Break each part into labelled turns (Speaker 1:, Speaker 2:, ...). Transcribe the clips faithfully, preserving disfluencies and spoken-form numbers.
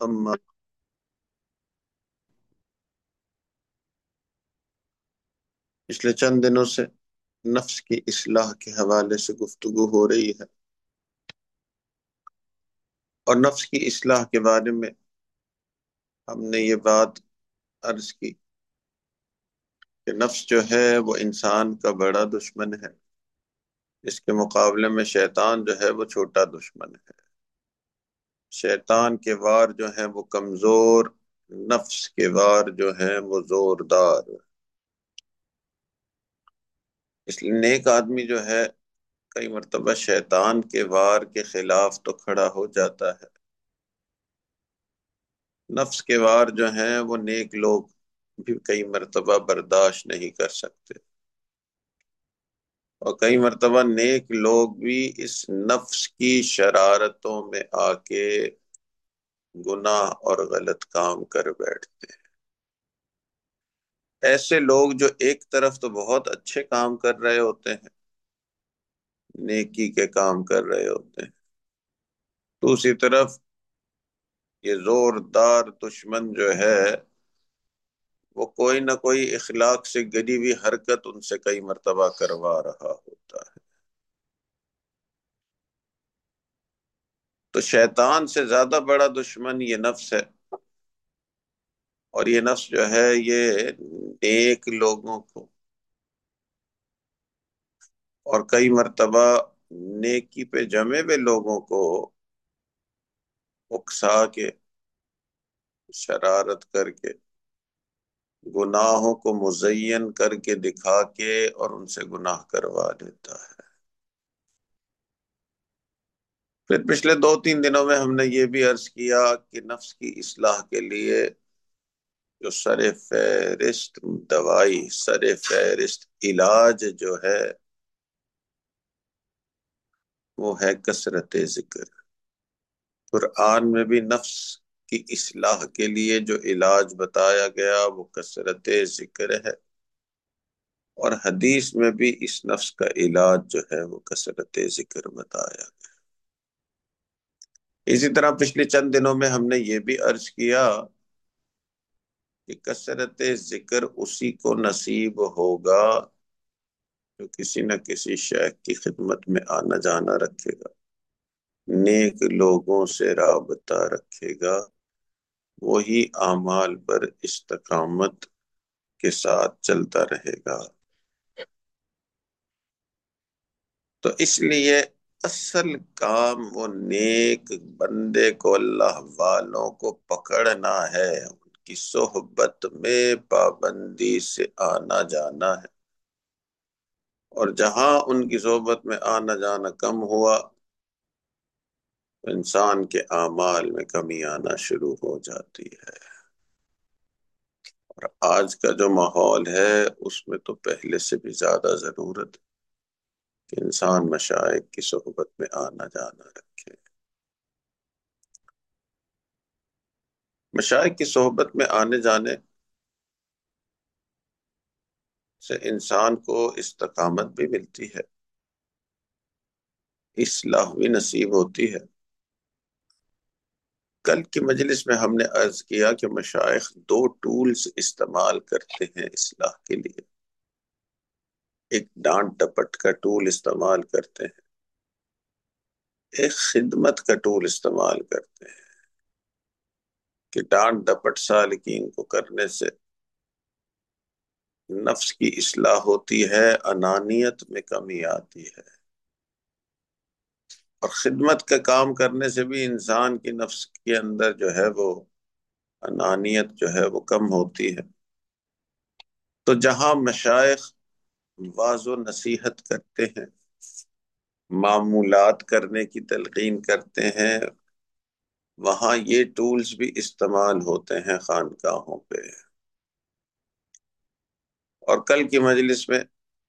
Speaker 1: اما پچھلے چند دنوں سے نفس کی اصلاح کے حوالے سے گفتگو ہو رہی ہے، اور نفس کی اصلاح کے بارے میں ہم نے یہ بات عرض کی کہ نفس جو ہے وہ انسان کا بڑا دشمن ہے، اس کے مقابلے میں شیطان جو ہے وہ چھوٹا دشمن ہے۔ شیطان کے وار جو ہیں وہ کمزور، نفس کے وار جو ہیں وہ زوردار۔ اس لیے نیک آدمی جو ہے کئی مرتبہ شیطان کے وار کے خلاف تو کھڑا ہو جاتا ہے، نفس کے وار جو ہیں وہ نیک لوگ بھی کئی مرتبہ برداشت نہیں کر سکتے، اور کئی مرتبہ نیک لوگ بھی اس نفس کی شرارتوں میں آ کے گناہ اور غلط کام کر بیٹھتے ہیں۔ ایسے لوگ جو ایک طرف تو بہت اچھے کام کر رہے ہوتے ہیں، نیکی کے کام کر رہے ہوتے ہیں، دوسری طرف یہ زوردار دشمن جو ہے وہ کوئی نہ کوئی اخلاق سے گری ہوئی حرکت ان سے کئی مرتبہ کروا رہا ہوتا ہے۔ تو شیطان سے زیادہ بڑا دشمن یہ نفس ہے، اور یہ نفس جو ہے یہ نیک لوگوں کو اور کئی مرتبہ نیکی پہ جمے ہوئے لوگوں کو اکسا کے، شرارت کر کے، گناہوں کو مزین کر کے دکھا کے اور ان سے گناہ کروا دیتا ہے۔ پھر پچھلے دو تین دنوں میں ہم نے یہ بھی عرض کیا کہ نفس کی اصلاح کے لیے جو سر فہرست دوائی، سر فہرست علاج جو ہے وہ ہے کثرت ذکر۔ قرآن میں بھی نفس کی اصلاح کے لیے جو علاج بتایا گیا وہ کثرت ذکر ہے، اور حدیث میں بھی اس نفس کا علاج جو ہے وہ کثرت ذکر بتایا گیا۔ اسی طرح پچھلے چند دنوں میں ہم نے یہ بھی عرض کیا کہ کثرت ذکر اسی کو نصیب ہوگا جو کسی نہ کسی شیخ کی خدمت میں آنا جانا رکھے گا، نیک لوگوں سے رابطہ رکھے گا، وہی اعمال پر استقامت کے ساتھ چلتا رہے گا۔ تو اس لیے اصل کام وہ نیک بندے کو، اللہ والوں کو پکڑنا ہے، ان کی صحبت میں پابندی سے آنا جانا ہے، اور جہاں ان کی صحبت میں آنا جانا کم ہوا تو انسان کے اعمال میں کمی آنا شروع ہو جاتی ہے۔ اور آج کا جو ماحول ہے اس میں تو پہلے سے بھی زیادہ ضرورت ہے کہ انسان مشائخ کی صحبت میں آنا جانا رکھے۔ مشائخ کی صحبت میں آنے جانے سے انسان کو استقامت بھی ملتی ہے، اصلاح بھی نصیب ہوتی ہے۔ کل کی مجلس میں ہم نے عرض کیا کہ مشائخ دو ٹولز استعمال کرتے ہیں اصلاح کے لیے۔ ایک ڈانٹ ڈپٹ کا ٹول استعمال کرتے ہیں، ایک خدمت کا ٹول استعمال کرتے ہیں، کہ ڈانٹ ڈپٹ سالکین کو کرنے سے نفس کی اصلاح ہوتی ہے، انانیت میں کمی آتی ہے، اور خدمت کا کام کرنے سے بھی انسان کی نفس کے اندر جو ہے وہ انانیت جو ہے وہ کم ہوتی ہے۔ تو جہاں مشائخ واعظ و نصیحت کرتے ہیں، معمولات کرنے کی تلقین کرتے ہیں، وہاں یہ ٹولز بھی استعمال ہوتے ہیں خانقاہوں پہ۔ اور کل کی مجلس میں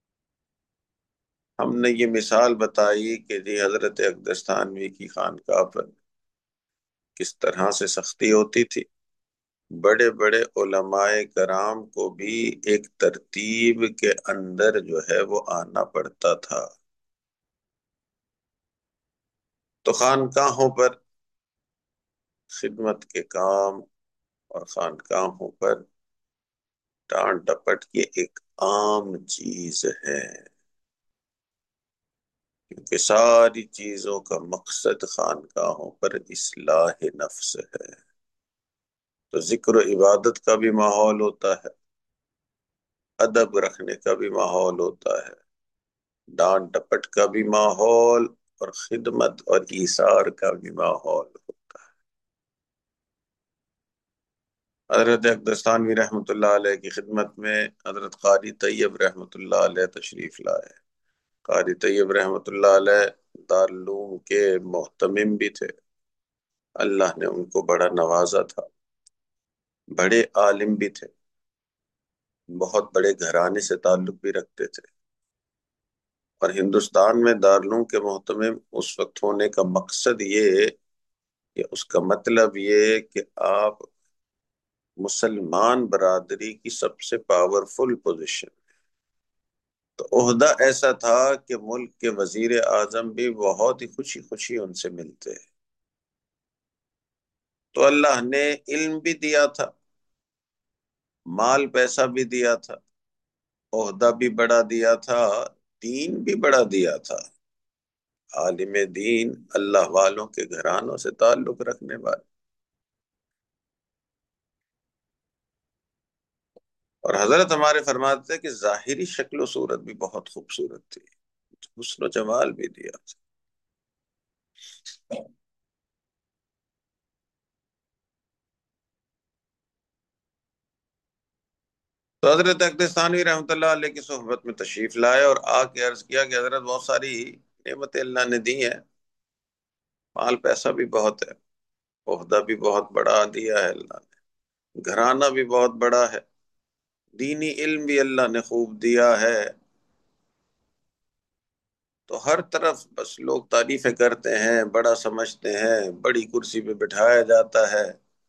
Speaker 1: ہم نے یہ مثال بتائی کہ جی حضرت اقدس تھانوی کی خانقاہ پر کس طرح سے سختی ہوتی تھی، بڑے بڑے علماء کرام کو بھی ایک ترتیب کے اندر جو ہے وہ آنا پڑتا تھا۔ تو خانقاہوں پر خدمت کے کام اور خانقاہوں پر ڈانٹ ڈپٹ کی ایک عام چیز ہے، کیونکہ ساری چیزوں کا مقصد خانقاہوں پر اصلاح نفس ہے۔ تو ذکر و عبادت کا بھی ماحول ہوتا ہے، ادب رکھنے کا بھی ماحول ہوتا ہے، ڈانٹ ڈپٹ کا بھی ماحول، اور خدمت اور ایثار کا بھی ماحول ہوتا ہے۔ حضرت اقدستانوی رحمۃ اللہ علیہ کی خدمت میں حضرت قاری طیب رحمۃ اللہ علیہ تشریف لائے۔ قاری طیب رحمۃ اللہ علیہ دارالعلوم کے محتمم بھی تھے، اللہ نے ان کو بڑا نوازا تھا، بڑے عالم بھی تھے، بہت بڑے گھرانے سے تعلق بھی رکھتے تھے، اور ہندوستان میں دارالعلوم کے محتمم اس وقت ہونے کا مقصد یہ کہ اس کا مطلب یہ کہ آپ مسلمان برادری کی سب سے پاورفل پوزیشن، تو عہدہ ایسا تھا کہ ملک کے وزیر اعظم بھی بہت ہی خوشی خوشی ان سے ملتے۔ تو اللہ نے علم بھی دیا تھا، مال پیسہ بھی دیا تھا، عہدہ بھی بڑا دیا تھا، دین بھی بڑا دیا تھا، عالم دین، اللہ والوں کے گھرانوں سے تعلق رکھنے والے۔ اور حضرت ہمارے فرماتے تھے کہ ظاہری شکل و صورت بھی بہت خوبصورت تھی، حسن و جمال بھی دیا تھا۔ تو حضرت اقدستانوی رحمۃ اللہ علیہ کی صحبت میں تشریف لائے اور آ کے عرض کیا کہ حضرت بہت ساری نعمتیں اللہ نے دی ہیں، مال پیسہ بھی بہت ہے، عہدہ بھی بہت بڑا دیا ہے اللہ نے، گھرانہ بھی بہت بڑا ہے، دینی علم بھی اللہ نے خوب دیا ہے، تو ہر طرف بس لوگ تعریفیں کرتے ہیں، بڑا سمجھتے ہیں، بڑی کرسی پہ بٹھایا جاتا ہے،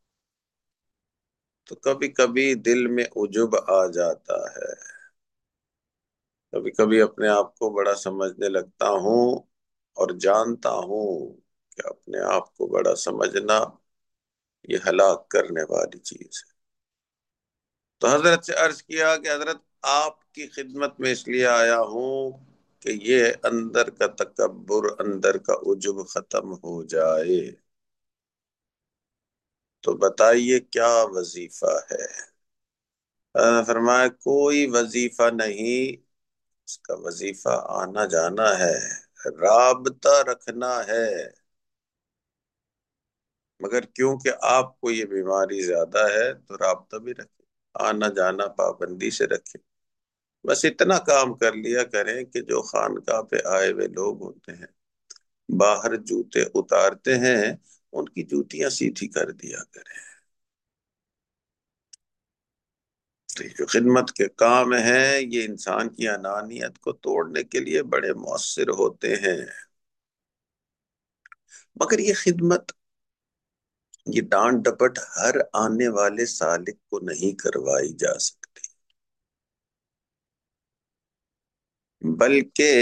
Speaker 1: تو کبھی کبھی دل میں عجب آ جاتا ہے، کبھی کبھی اپنے آپ کو بڑا سمجھنے لگتا ہوں، اور جانتا ہوں کہ اپنے آپ کو بڑا سمجھنا یہ ہلاک کرنے والی چیز ہے۔ تو حضرت سے عرض کیا کہ حضرت آپ کی خدمت میں اس لیے آیا ہوں کہ یہ اندر کا تکبر، اندر کا عجب ختم ہو جائے، تو بتائیے کیا وظیفہ ہے؟ حضرت نے فرمایا کوئی وظیفہ نہیں، اس کا وظیفہ آنا جانا ہے، رابطہ رکھنا ہے، مگر کیونکہ آپ کو یہ بیماری زیادہ ہے تو رابطہ بھی رکھیں، آنا جانا پابندی سے رکھیں، بس اتنا کام کر لیا کریں کہ جو خانقاہ پہ آئے ہوئے لوگ ہوتے ہیں، باہر جوتے اتارتے ہیں، ان کی جوتیاں سیدھی کر دیا کریں۔ تو یہ جو خدمت کے کام ہیں یہ انسان کی انانیت کو توڑنے کے لیے بڑے مؤثر ہوتے ہیں، مگر یہ خدمت، یہ ڈانٹ ڈپٹ ہر آنے والے سالک کو نہیں کروائی جا سکتی، بلکہ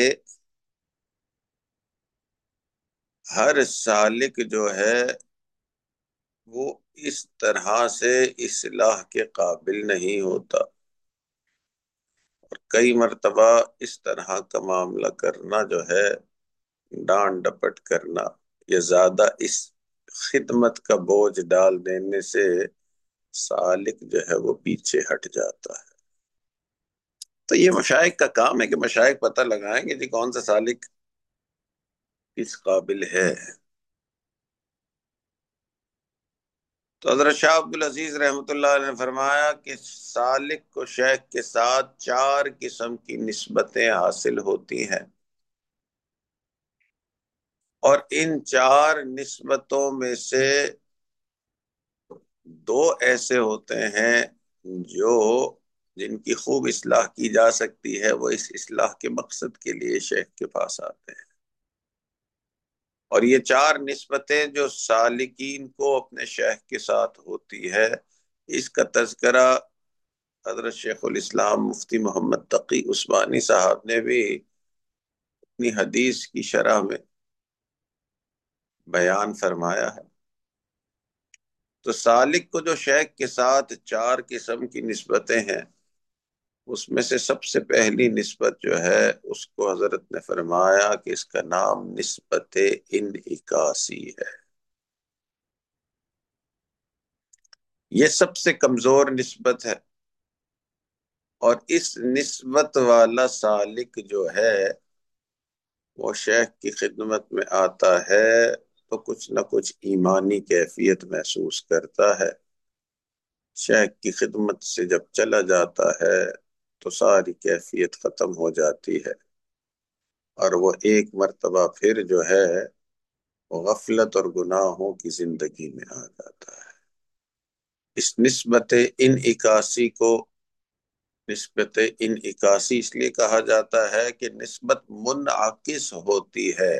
Speaker 1: ہر سالک جو ہے وہ اس طرح سے اصلاح کے قابل نہیں ہوتا، اور کئی مرتبہ اس طرح کا معاملہ کرنا جو ہے، ڈانٹ ڈپٹ کرنا، یہ زیادہ اس خدمت کا بوجھ ڈال دینے سے سالک جو ہے وہ پیچھے ہٹ جاتا ہے۔ تو یہ مشائخ کا کام ہے کہ مشائخ پتہ لگائیں گے جی کون سا سالک کس قابل ہے۔ تو حضرت شاہ عبد العزیز رحمۃ اللہ علیہ نے فرمایا کہ سالک کو شیخ کے ساتھ چار قسم کی نسبتیں حاصل ہوتی ہیں، اور ان چار نسبتوں میں سے دو ایسے ہوتے ہیں جو جن کی خوب اصلاح کی جا سکتی ہے، وہ اس اصلاح کے مقصد کے لیے شیخ کے پاس آتے ہیں، اور یہ چار نسبتیں جو سالکین کو اپنے شیخ کے ساتھ ہوتی ہے، اس کا تذکرہ حضرت شیخ الاسلام مفتی محمد تقی عثمانی صاحب نے بھی اپنی حدیث کی شرح میں بیان فرمایا ہے۔ تو سالک کو جو شیخ کے ساتھ چار قسم کی نسبتیں ہیں، اس میں سے سب سے پہلی نسبت جو ہے اس کو حضرت نے فرمایا کہ اس کا نام نسبت انعکاسی ہے۔ یہ سب سے کمزور نسبت ہے، اور اس نسبت والا سالک جو ہے وہ شیخ کی خدمت میں آتا ہے تو کچھ نہ کچھ ایمانی کیفیت محسوس کرتا ہے۔ شیخ کی خدمت سے جب چلا جاتا ہے تو ساری کیفیت ختم ہو جاتی ہے، اور وہ ایک مرتبہ پھر جو ہے وہ غفلت اور گناہوں کی زندگی میں آ جاتا ہے۔ اس نسبت انعکاسی کو نسبت انعکاسی اس لیے کہا جاتا ہے کہ نسبت منعکس ہوتی ہے،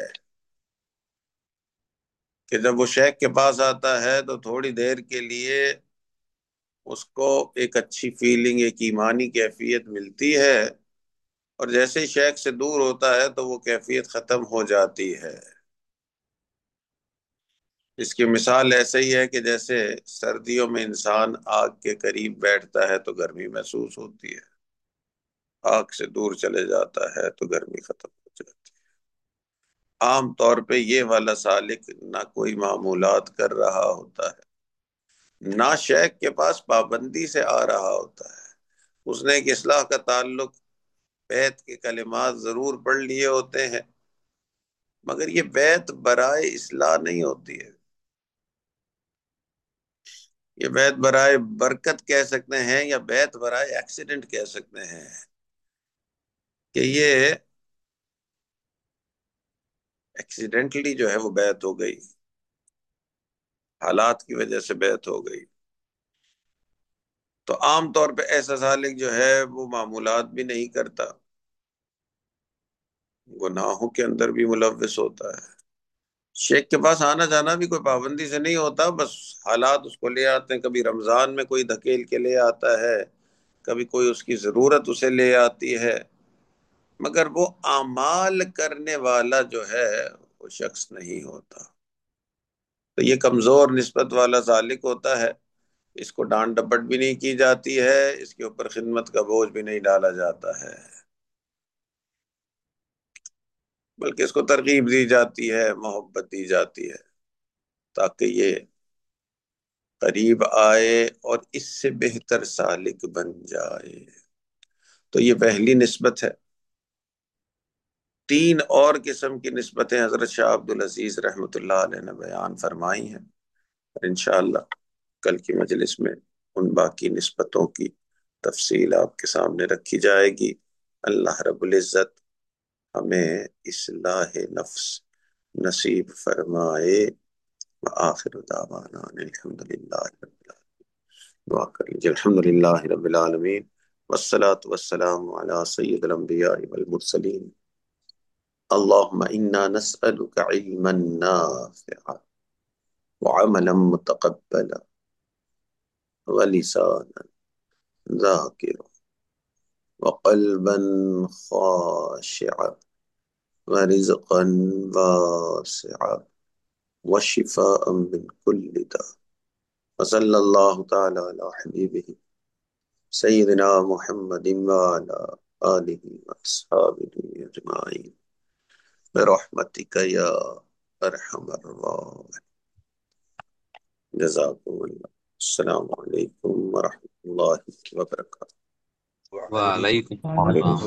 Speaker 1: کہ جب وہ شیخ کے پاس آتا ہے تو تھوڑی دیر کے لیے اس کو ایک اچھی فیلنگ، ایک ایمانی کیفیت ملتی ہے، اور جیسے ہی شیخ سے دور ہوتا ہے تو وہ کیفیت ختم ہو جاتی ہے۔ اس کی مثال ایسے ہی ہے کہ جیسے سردیوں میں انسان آگ کے قریب بیٹھتا ہے تو گرمی محسوس ہوتی ہے، آگ سے دور چلے جاتا ہے تو گرمی ختم ہو جاتی ہے۔ عام طور پہ یہ والا سالک نہ کوئی معمولات کر رہا ہوتا ہے، نہ شیخ کے پاس پابندی سے آ رہا ہوتا ہے۔ اس نے ایک اصلاح کا تعلق، بیت کے کلمات ضرور پڑھ لیے ہوتے ہیں، مگر یہ بیت برائے اصلاح نہیں ہوتی ہے، یہ بیت برائے برکت کہہ سکتے ہیں، یا بیت برائے ایکسیڈنٹ کہہ سکتے ہیں، کہ یہ ایکسیڈنٹلی جو ہے وہ بیت ہو گئی، حالات کی وجہ سے بیت ہو گئی۔ تو عام طور پہ ایسا سالک جو ہے وہ معمولات بھی نہیں کرتا، گناہوں کے اندر بھی ملوث ہوتا ہے۔ شیخ کے پاس آنا جانا بھی کوئی پابندی سے نہیں ہوتا، بس حالات اس کو لے آتے ہیں، کبھی رمضان میں کوئی دھکیل کے لے آتا ہے، کبھی کوئی اس کی ضرورت اسے لے آتی ہے، مگر وہ اعمال کرنے والا جو ہے وہ شخص نہیں ہوتا۔ تو یہ کمزور نسبت والا سالک ہوتا ہے، اس کو ڈانٹ ڈپٹ بھی نہیں کی جاتی ہے، اس کے اوپر خدمت کا بوجھ بھی نہیں ڈالا جاتا ہے، بلکہ اس کو ترغیب دی جاتی ہے، محبت دی جاتی ہے، تاکہ یہ قریب آئے اور اس سے بہتر سالک بن جائے۔ تو یہ پہلی نسبت ہے۔ تین اور قسم کی نسبتیں حضرت شاہ عبد العزیز رحمۃ اللہ علیہ نے بیان فرمائی ہیں، اور انشاءاللہ کل کی مجلس میں ان باقی نسبتوں کی تفصیل آپ کے سامنے رکھی جائے گی۔ اللہ رب العزت ہمیں اصلاح نفس نصیب فرمائے۔ وآخر دعوانا ان الحمدللہ رب العالمین۔ دعا کر لیجیے۔ الحمدللہ رب العالمین، والصلاة والسلام علی سید الانبیاء والمرسلین۔ اللہم انا نسألک علما نافعا وعملا متقبلا ولسانا ذاکرا وقلبا خاشعا ورزقا واسعا وشفاء من كل داء، وصلى الله تعالى على حبيبه سيدنا محمد وعلى آله وأصحابه أجمعين برحمتك يا أرحم الراحمين۔ جزاكم الله۔ السلام عليكم ورحمة الله وبركاته۔
Speaker 2: وعلیکم
Speaker 3: وعلیکم
Speaker 2: السلام